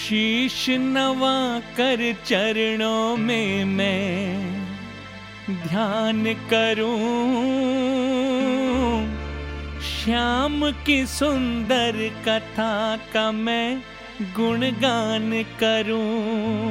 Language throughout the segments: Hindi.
शीश नवा कर चरणों में मैं ध्यान करूं, श्याम की सुंदर कथा का मैं गुणगान करूं।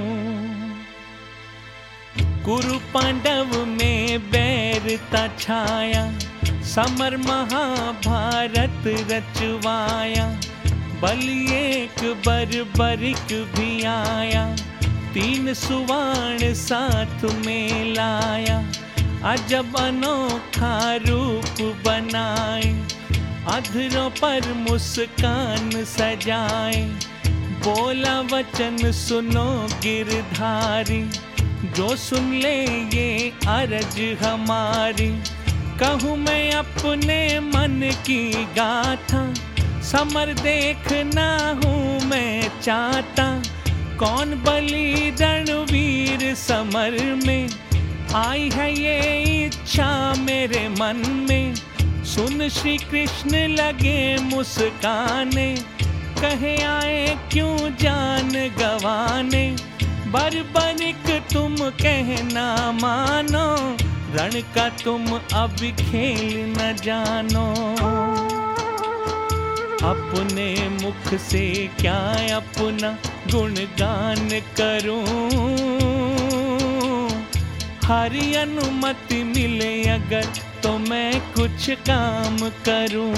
कुरु पांडव में बैरता छाया, समर महाभारत रचवाया। बलि एक बर्बरिक भी आया, 3 सुवर्ण साथ में लाया। अजब अनोखा रूप बनाए, अधरों पर मुस्कान सजाए। बोला वचन सुनो गिरधारी, जो सुन ले ये अरज हमारी। कहूँ मैं अपने मन की गाथा, समर देखना हूँ मैं चाहता। कौन बलि रणवीर समर में, आई है ये इच्छा मेरे मन में। सुन श्री कृष्ण लगे मुस्काने, कहे आए क्यों जान गवाने। बर्बरिक तुम कहना मानो, रण का तुम अब खेल न जानो। अपने मुख से क्या अपना गुणगान करूं, हरि अनुमति मिले अगर तो मैं कुछ काम करूं।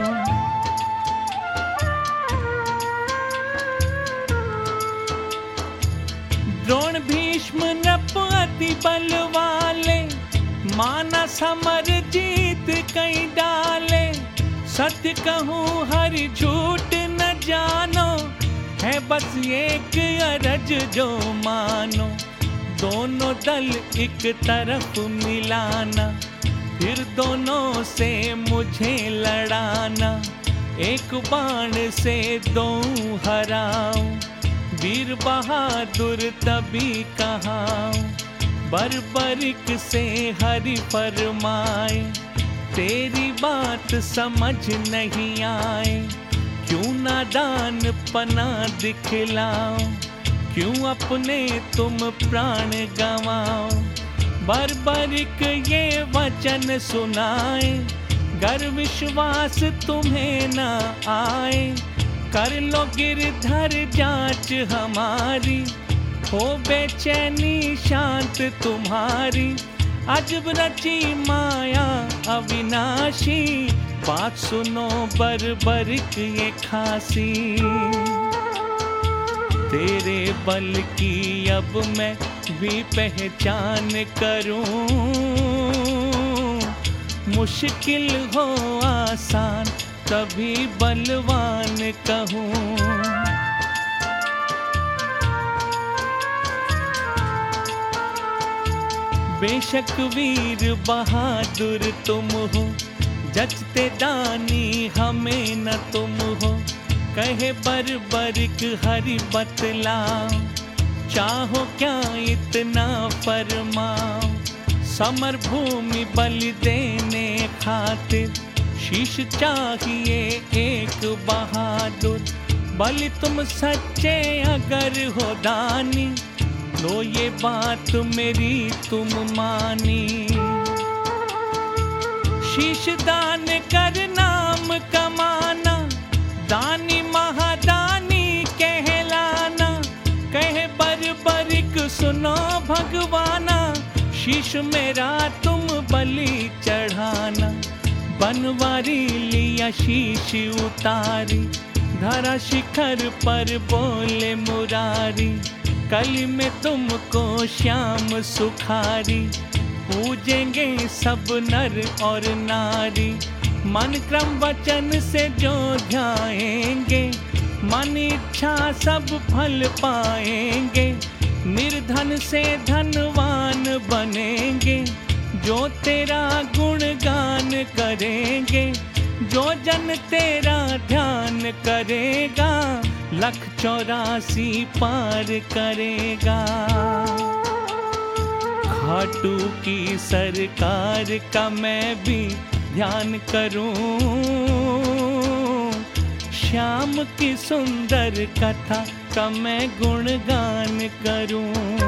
द्रोण भीष्म नप अति बल वाले, माना समर जीत कई डाले। सत्य कहूँ हरि झूठ न जानो, है बस एक अरज जो मानो। दोनों दल एक तरफ मिलाना, फिर दोनों से मुझे लड़ाना। एक बाण से 2 हराऊं, वीर बहादुर तभी कहाऊं। बर्बरिक से हरि फरमाए, तेरी बात समझ नहीं आए। क्यों नादान पना दिखलाओ, क्यों अपने तुम प्राण गंवाओ। बर्बरिक ये वचन सुनाए, गर विश्वास तुम्हें न आए। कर लो गिरधर जांच हमारी, हो बेचैनी शांत तुम्हारी। अजब रची माया अविनाशी, बात सुनो बर्बरिक ये खासी। तेरे बल की अब मैं भी पहचान करूं, मुश्किल हो आसान तभी बलवान कहूं। बेशक वीर बहादुर तुम हो, जचते दानी हमें न तुम हो। कहे बर्बरिक हरि बतलाओ, चाहो क्या इतना फरमाओ। समर भूमि बलि देने खातिर, शीश चाहिए एक बहादुर। बलि तुम सच्चे अगर हो दानी, लो ये बात मेरी तुम मानी। शीश दान कर नाम कमाना, दानी महादानी कहलाना। कहे बर्बरिक सुनो भगवाना, शीश मेरा तुम बलि चढ़ाना। बनवारी लिया शीश उतारी, धरा शिखर पर बोले मुरारी। कली में तुमको श्याम सुखारी, पूजेंगे सब नर और नारी। मन क्रम वचन से जो ध्याएंगे, मन इच्छा सब फल पाएंगे। निर्धन से धनवान बनेंगे, जो तेरा गुणगान करेंगे। जो जन तेरा ध्यान करेगा, 184 पार करेगा। खाटू की सरकार का मैं भी ध्यान करूं, श्याम की सुंदर कथा का मैं गुणगान करूं।